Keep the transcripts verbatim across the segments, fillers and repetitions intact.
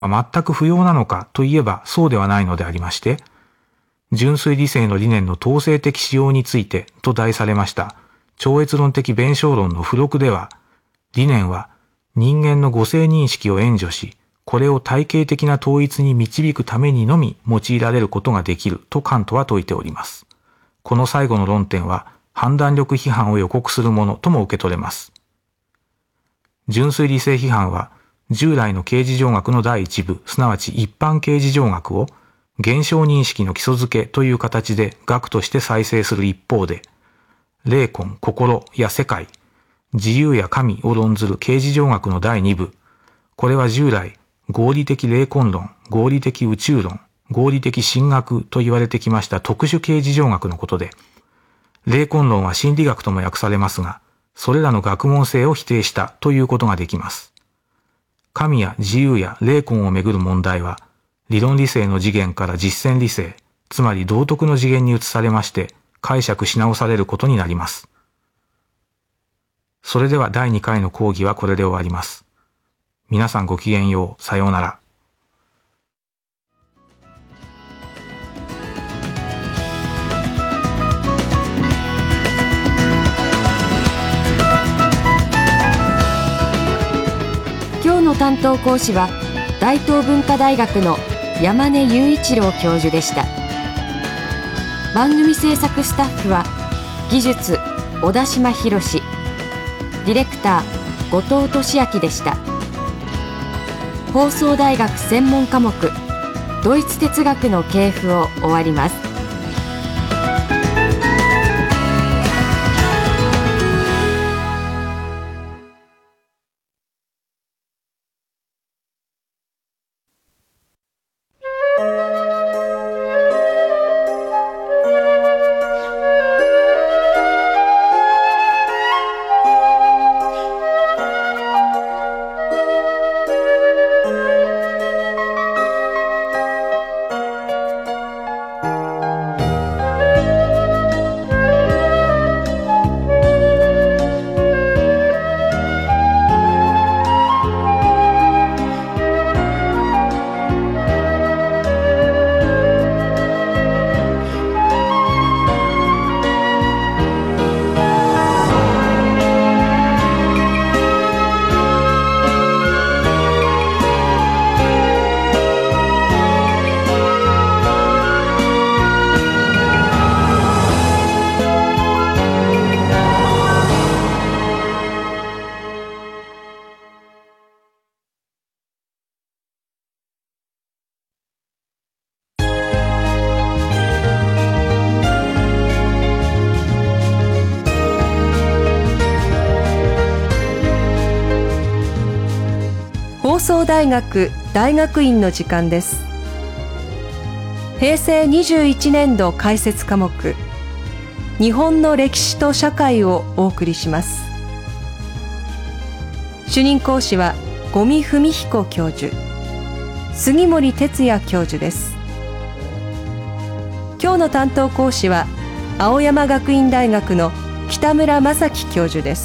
は全く不要なのかといえばそうではないのでありまして、純粋理性の理念の統制的使用についてと題されました超越論的弁証論の付録では、理念は人間の五性認識を援助し、これを体系的な統一に導くためにのみ用いられることができるとカントは説いております。この最後の論点は判断力批判を予告するものとも受け取れます。純粋理性批判は従来の形而上学の第一部、すなわち一般形而上学を現象認識の基礎づけという形で学として再生する一方で、霊魂、心や世界、自由や神を論ずる形而上学の第二部、これは従来合理的霊魂論、合理的宇宙論、合理的神学と言われてきました特殊形而上学のことで、霊魂論は心理学とも訳されますが、それらの学問性を否定したということができます。神や自由や霊魂をめぐる問題は、理論理性の次元から実践理性、つまり道徳の次元に移されまして、解釈し直されることになります。それではだいにかいの講義はこれで終わります。皆さんごきげんよう。さようなら。 今日の担当講師は大東文化大学の山根雄一郎教授でした。番組制作スタッフは技術小田島博史、ディレクター後藤俊明でした。放送大学専門科目ドイツ哲学の系譜を終わります。放送大学大学院の時間です。平成にじゅういちねんど解説科目日本の歴史と社会をお送りします。主任講師は五味文彦教授、杉森哲也教授です。今日の担当講師は青山学院大学の北村正樹教授です。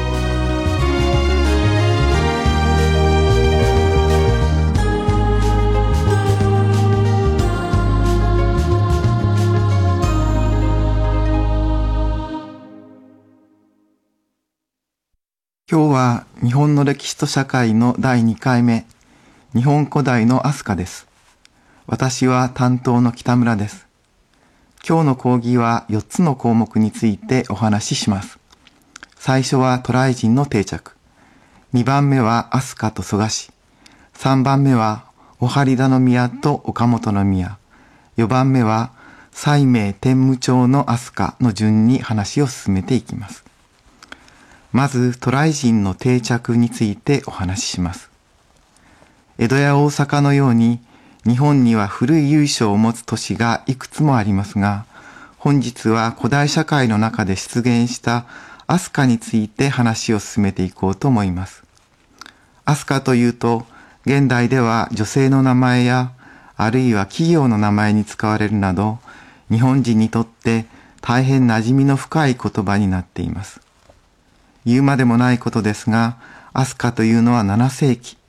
今日は日本の歴史と社会のだいにかいめ、日本古代の飛鳥です。私は担当の北村です。今日の講義はよっつの項目についてお話しします。最初は渡来人の定着。にばんめは飛鳥と蘇我氏。さんばんめはお針田宮と岡本宮。よんばんめは西明天武町の飛鳥の順に話を進めていきます。まず渡来人の定着についてお話しします。江戸や大阪のように日本には古い由緒を持つ都市がいくつもありますが、本日は古代社会の中で出現した飛鳥について話を進めていこうと思います。飛鳥というと、現代では女性の名前やあるいは企業の名前に使われるなど、日本人にとって大変馴染みの深い言葉になっています。言うまでもないことですが、飛鳥というのはななせいき、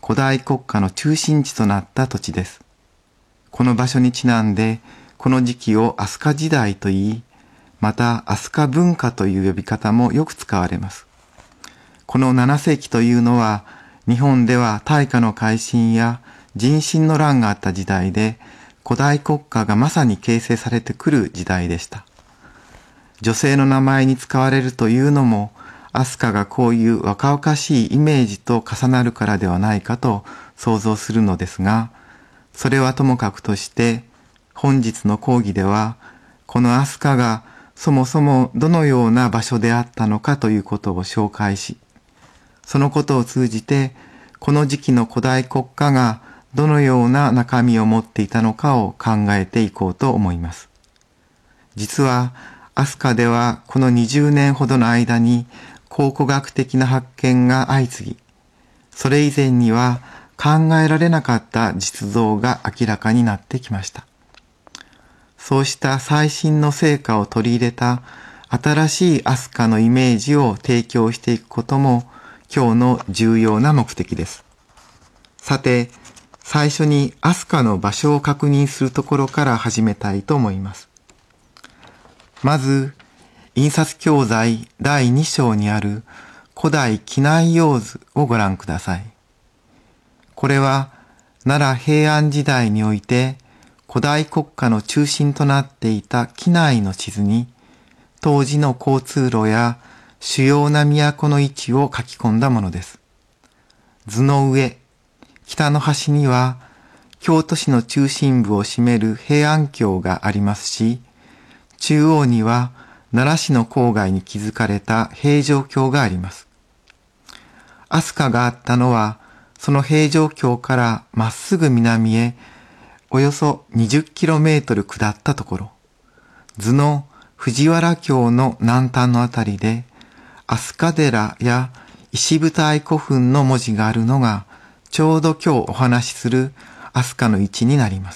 古代国家の中心地となった土地です。この場所にちなんで、この時期を飛鳥時代と言い、また飛鳥文化という呼び方もよく使われます。このなな世紀というのは、日本では大化の改新や人心の乱があった時代で、古代国家がまさに形成されてくる時代でした。女性の名前に使われるというのも、飛鳥がこういう若々しいイメージと重なるからではないかと想像するのですが、それはともかくとして、本日の講義では、この飛鳥がそもそもどのような場所であったのかということを紹介し、そのことを通じて、この時期の古代国家がどのような中身を持っていたのかを考えていこうと思います。実は、飛鳥ではこのにじゅうねんほどの間に考古学的な発見が相次ぎ、それ以前には考えられなかった実像が明らかになってきました。そうした最新の成果を取り入れた新しい飛鳥のイメージを提供していくことも今日の重要な目的です。さて、最初に飛鳥の場所を確認するところから始めたいと思います。まず、印刷教材だいに章にある古代畿内用図をご覧ください。これは奈良平安時代において古代国家の中心となっていた畿内の地図に当時の交通路や主要な都の位置を書き込んだものです。図の上、北の端には京都市の中心部を占める平安京がありますし、中央には奈良市の郊外に築かれた平城京があります。飛鳥があったのは、その平城京からまっすぐ南へおよそにじゅっキロメートル下ったところ、図の藤原京の南端のあたりで、飛鳥寺や石舞台古墳の文字があるのが、ちょうど今日お話しする飛鳥の位置になります。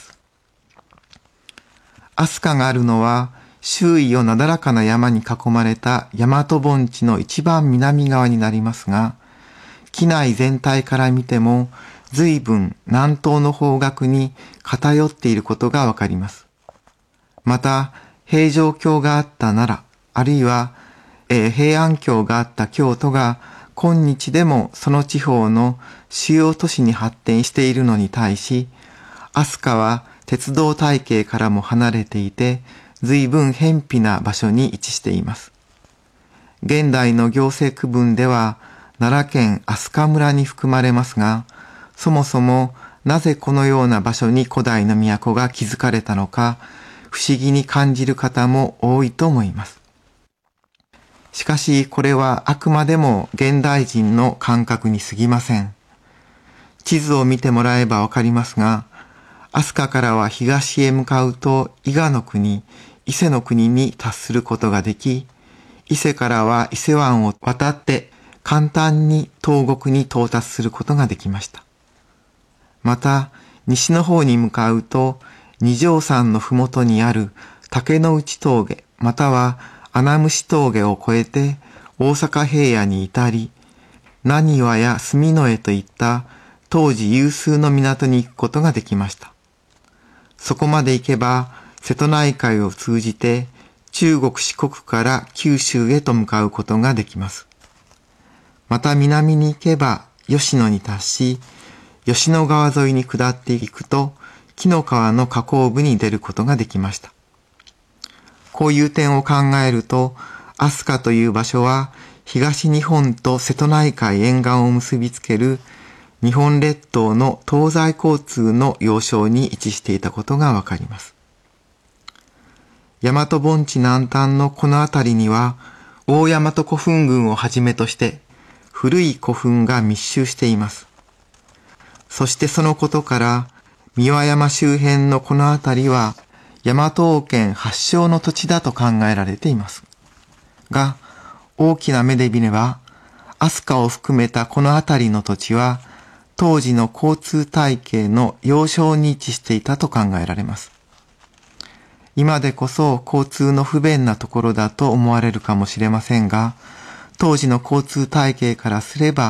飛鳥があるのは、周囲をなだらかな山に囲まれた大和盆地の一番南側になりますが、畿内全体から見ても随分南東の方角に偏っていることがわかります。また、平城京があった奈良、あるいは、えー、平安京があった京都が今日でもその地方の主要都市に発展しているのに対し、飛鳥は鉄道体系からも離れていて、随分偏僻な場所に位置しています。現代の行政区分では奈良県飛鳥村に含まれますが、そもそもなぜこのような場所に古代の都が築かれたのか、不思議に感じる方も多いと思います。しかしこれはあくまでも現代人の感覚に過ぎません。地図を見てもらえばわかりますが、飛鳥からは東へ向かうと伊賀の国、伊勢の国に達することができ、伊勢からは伊勢湾を渡って簡単に東国に到達することができました。また、西の方に向かうと、二条山のふもとにある竹の内峠、または穴虫峠を越えて大阪平野に至り、浪速や住之江といった当時有数の港に行くことができました。そこまで行けば、瀬戸内海を通じて中国四国から九州へと向かうことができます。また南に行けば吉野に達し、吉野川沿いに下っていくと紀の川の河口部に出ることができました。こういう点を考えると、飛鳥という場所は東日本と瀬戸内海沿岸を結びつける日本列島の東西交通の要衝に位置していたことがわかります。大和盆地南端のこの辺りには、大大和古墳群をはじめとして古い古墳が密集しています。そしてそのことから、三輪山周辺のこの辺りは、大和王権発祥の土地だと考えられています。が、大きな目で見れば、飛鳥を含めたこの辺りの土地は、当時の交通体系の要衝に位置していたと考えられます。今でこそ交通の不便なところだと思われるかもしれませんが、当時の交通体系からすれば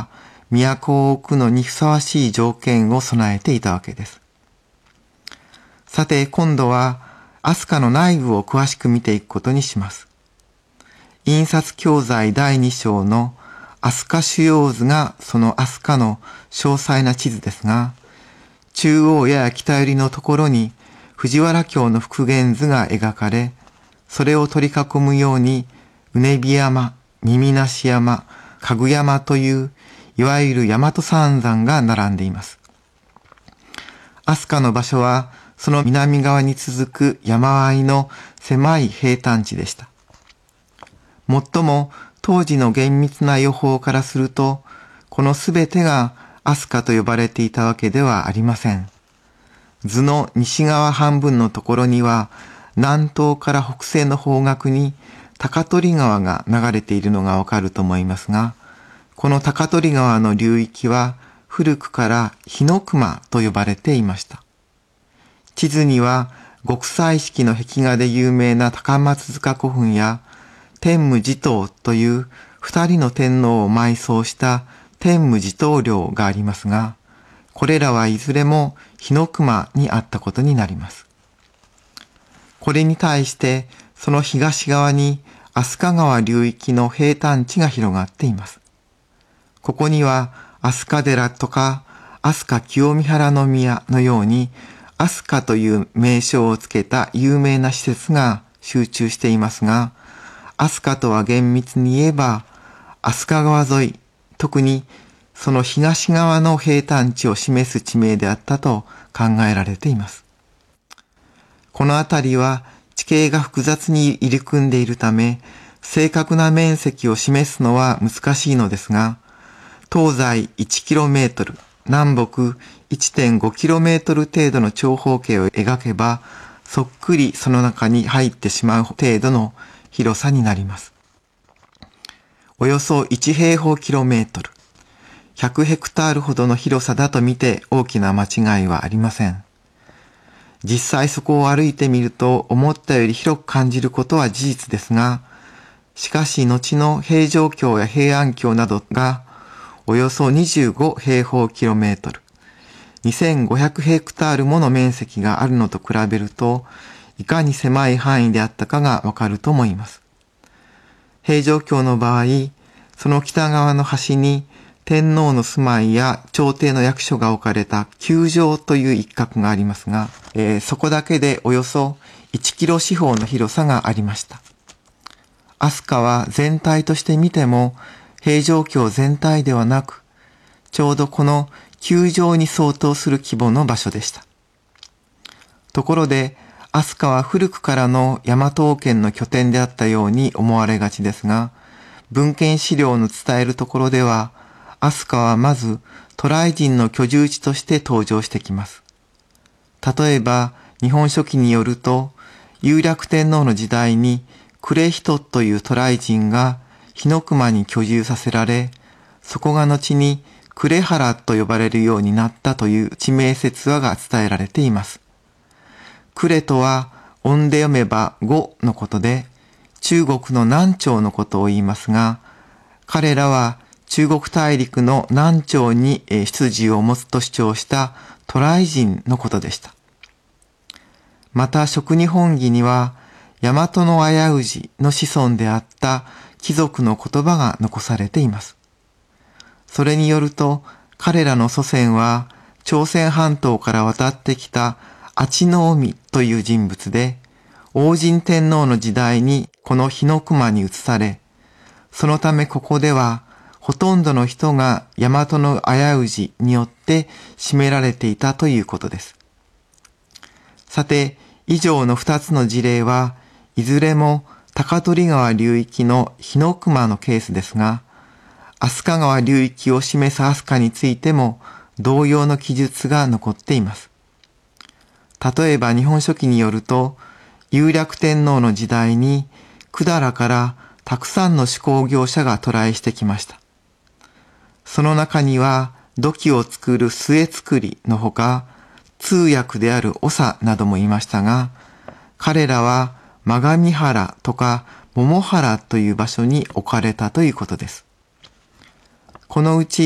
都を置くのにふさわしい条件を備えていたわけです。さて、今度は飛鳥の内部を詳しく見ていくことにします。印刷教材だいに章の飛鳥主要図がその飛鳥の詳細な地図ですが、中央やや北寄りのところに藤原京の復元図が描かれ、それを取り囲むように、うねび山、耳なし山、かぐ山という、いわゆる大和三山が並んでいます。飛鳥の場所は、その南側に続く山あいの狭い平坦地でした。もっとも、当時の厳密な予報からすると、このすべてが飛鳥と呼ばれていたわけではありません。図の西側半分のところには、南東から北西の方角に高取川が流れているのがわかると思いますが、この高取川の流域は古くから日の熊と呼ばれていました。地図には極彩色の壁画で有名な高松塚古墳や天武地頭という二人の天皇を埋葬した天武地頭陵がありますが、これらはいずれも日の熊にあったことになります。これに対してその東側に飛鳥川流域の平坦地が広がっています。ここには飛鳥寺とか飛鳥清見原宮のように飛鳥という名称をつけた有名な施設が集中していますが、飛鳥とは厳密に言えば飛鳥川沿い、特にその東側の平坦地を示す地名であったと考えられています。この辺りは地形が複雑に入り組んでいるため、正確な面積を示すのは難しいのですが、東西 いちキロメートル、南北 いってんごキロメートル程度の長方形を描けば、そっくりその中に入ってしまう程度の広さになります。およそいち平方キロメートル、ひゃくヘクタールほどの広さだと見て大きな間違いはありません。実際そこを歩いてみると思ったより広く感じることは事実ですが、しかし後の平城京や平安京などがおよそにじゅうご平方キロメートル、にせんごひゃくヘクタールもの面積があるのと比べると、いかに狭い範囲であったかがわかると思います。平城京の場合、その北側の端に天皇の住まいや朝廷の役所が置かれた宮城という一角がありますが、えー、そこだけでおよそいちキロ四方の広さがありました。飛鳥は全体として見ても平城京全体ではなく、ちょうどこの宮城に相当する規模の場所でした。ところで、飛鳥は古くからの大和王権の拠点であったように思われがちですが、文献資料の伝えるところでは、飛鳥はまず渡来人の居住地として登場してきます。例えば、日本書紀によると、有略天皇の時代に呉人という渡来人が日の熊に居住させられ、そこが後に呉原と呼ばれるようになったという地名説話が伝えられています。呉とは音で読めば呉のことで、中国の南朝のことを言いますが、彼らは中国大陸の南朝に出自を持つと主張した渡来人のことでした。また食日本紀には、大和の危う氏の子孫であった貴族の言葉が残されています。それによると、彼らの祖先は朝鮮半島から渡ってきた安智の海という人物で、王神天皇の時代にこの日の熊に移され、そのためここではほとんどの人が大和の危う氏によって占められていたということです。さて、以上の二つの事例はいずれも高取川流域の日の熊のケースですが、飛鳥川流域を示す飛鳥についても同様の記述が残っています。例えば日本書紀によると、有略天皇の時代に百済からたくさんの手工業者が渡来してきました。その中には土器を作る末作りのほか、通訳である長などもいましたが、彼らは真上原とか桃原という場所に置かれたということです。このうち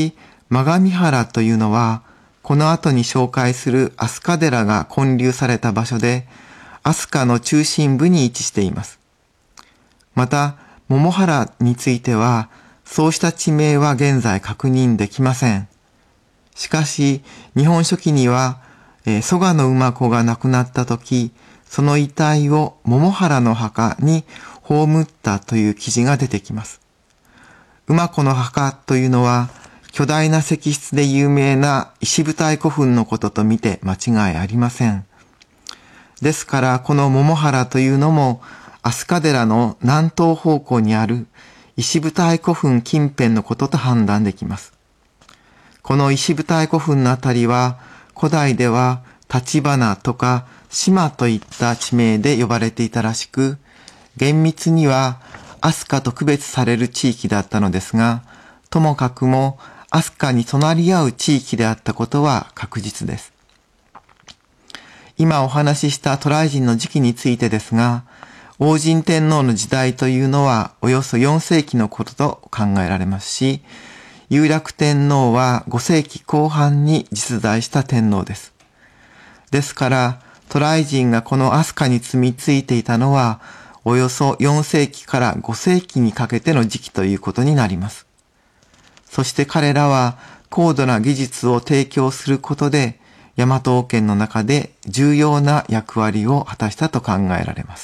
真上原というのは、この後に紹介する飛鳥寺が建立された場所で、飛鳥の中心部に位置しています。また、桃原については、そうした地名は現在確認できません。しかし、日本書紀には、えー、蘇我の馬子が亡くなった時、その遺体を桃原の墓に葬ったという記事が出てきます。馬子の墓というのは、巨大な石室で有名な石舞台古墳のことと見て間違いありません。ですから、この桃原というのも、飛鳥寺の南東方向にある石舞台古墳近辺のことと判断できます。この石舞台古墳のあたりは、古代では立花とか島といった地名で呼ばれていたらしく、厳密には飛鳥と区別される地域だったのですが、ともかくも飛鳥に隣り合う地域であったことは確実です。今お話しした渡来人の時期についてですが、応神天皇の時代というのはおよそよんせいきのことと考えられますし、有楽天皇はごせいきこう半に実在した天皇です。ですから、渡来人がこの飛鳥に住み着いていたのは、およそよんせいきからごせいきにかけての時期ということになります。そして彼らは高度な技術を提供することで、大和王権の中で重要な役割を果たしたと考えられます。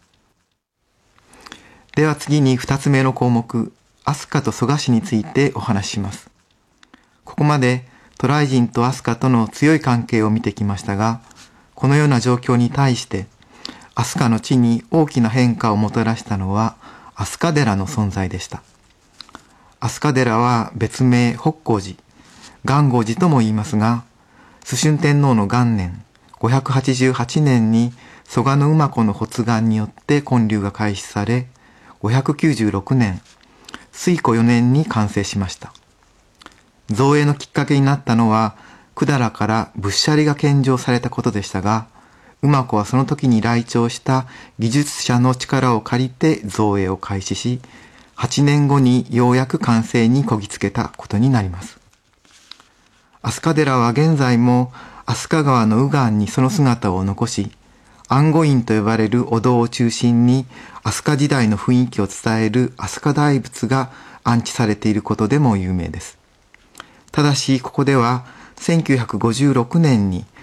では次に二つ目の項目、飛鳥と蘇我氏についてお話しします。ここまで渡来人と飛鳥との強い関係を見てきましたが、このような状況に対して飛鳥の地に大きな変化をもたらしたのは飛鳥寺の存在でした。飛鳥寺は別名北光寺、元号寺とも言いますが、崇春天皇の元年ごひゃくはちじゅうはちねんに蘇我馬子の発願によって建立が開始され、ごひゃくきゅうじゅうろくねん推古よねんに完成しました。造営のきっかけになったのは、百済から仏舎利が献上されたことでしたが、馬子はその時に来庁した技術者の力を借りて造営を開始し、はちねんごにようやく完成にこぎつけたことになります。飛鳥寺は現在も飛鳥川の右岸にその姿を残し、安護院と呼ばれるお堂を中心に飛鳥時代の雰囲気を伝える飛鳥大仏が安置されていることでも有名です。ただしここではせんきゅうひゃくごじゅうろくねんに